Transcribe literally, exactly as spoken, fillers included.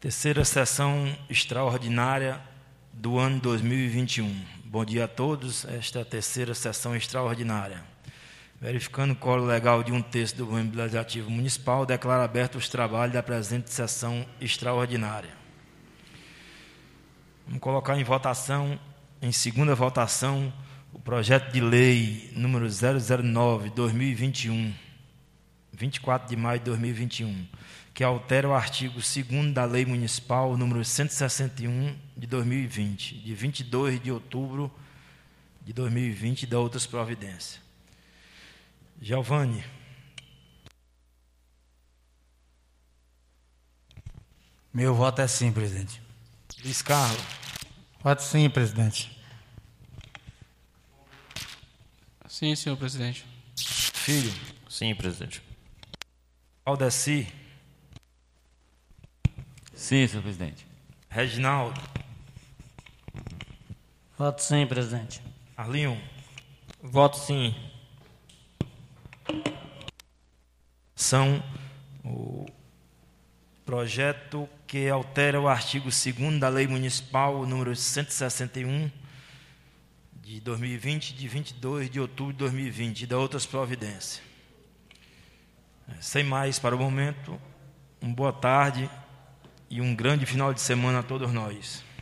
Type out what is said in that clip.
Terceira sessão extraordinária do ano dois mil e vinte e um. Bom dia a todos. Esta é a terceira sessão extraordinária. Verificando o coro legal de um terço do Assembleia Legislativa Municipal, declaro aberto os trabalhos da presente sessão extraordinária. Vamos colocar em votação, em segunda votação, o projeto de lei número zero zero nove barra dois mil e vinte e um, vinte e quatro de maio de dois mil e vinte e um, que altera o artigo segundo da Lei Municipal número cento e sessenta e um de dois mil e vinte, de vinte e dois de outubro de dois mil e vinte, e da outras providências. Giovanni. Meu voto é sim, presidente. Luiz Carlos. Voto sim, presidente. Sim, senhor presidente. Filho. Sim, presidente. Aldeci. Sim, senhor presidente. Reginaldo. Voto sim, presidente. Arlinho. Voto sim. São o projeto que altera o artigo segundo da Lei Municipal número cento e sessenta e um de dois mil e vinte, de vinte e dois de outubro de dois mil e vinte, e da outras providências. Sem mais para o momento, uma boa tarde e um grande final de semana a todos nós.